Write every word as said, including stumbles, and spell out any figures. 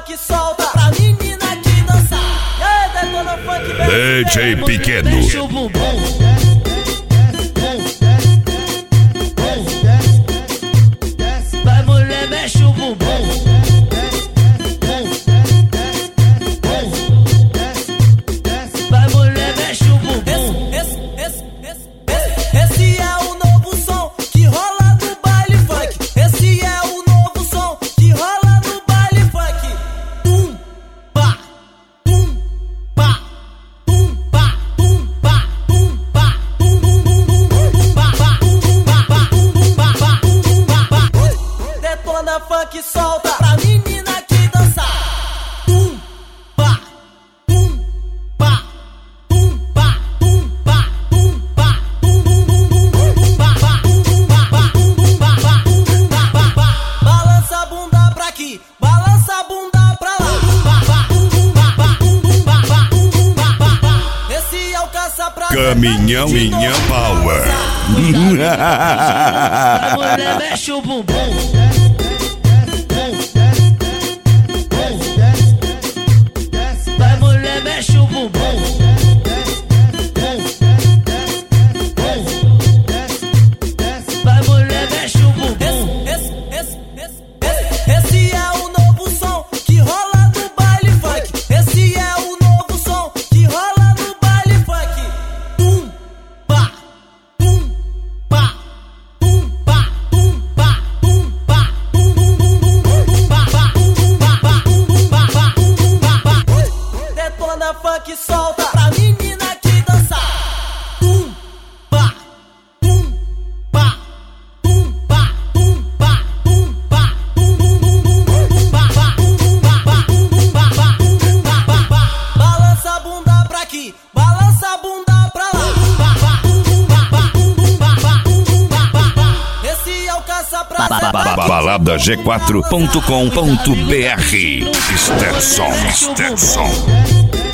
funk solta pra menina que dançar. E aí, detona funk, D J Pequeno. Mexe o bumbum. Vai, mulher, mexe o bumbum. Vai, mulher, mexe o bumbum. Esse, esse, esse, esse, esse é o novo som que rola no baile funk. Esse é o novo som que rola no baile funk. Tum, pá, tum, pá, tum, pá, tum, pá, tum, pá, tum, tum, tum, tum, tum, pá, pá, tum, pá, pá, tum, pá, pá, tum, pá, pá. Detona funk solta pra menina que dançar. Tum, pá, tum, pá, tum, pá, tum, pá, tum, pá, tum, tum, tum, tum, tum, pá, pá, tum, pá, pá, tum, pá, pá, tum, pá, pá, pá. Balança a bunda pra aqui, balança a bunda pra lá. Pá, pá, tum, pá, pá, tum, pá, pá, tum, pá, pá, pá. Esse é o caça-prazer. Caminhão Minhão Power. Vai, mulher, mexe o bumbum. Vai, mulher, mexe o bumbum. Vai, mulher, mexe o bumbum. Esse, esse, esse, esse, esse é o novo som que rola no baile funk. Esse é o novo som que rola no baile funk. Tum, pá, tum, pá, tum, pá, tum, pá, tum, pá, tum, tum, tum, tum, tum, pá, pá, tum, pá, pá, tum, pá, pá, tum, pá, pá. Detona funk solta pra menina que dançar. Tum, pá, tum, pá, tum, pá, tum, pá, tum, pá, tum, tum, tum, tum, tum, pá, pá, tum, pá, pá, tum, pá, pá, tum, pá, pá, pá. Balança a bunda pra aqui, balança a bunda pra lá. Pá, pá, tum, pá, pá, tum, pá, pá, tum, pá, pá, pá. Esse é o caça-prazer. balada g quatro ponto com ponto b r. Stetson, Stetson.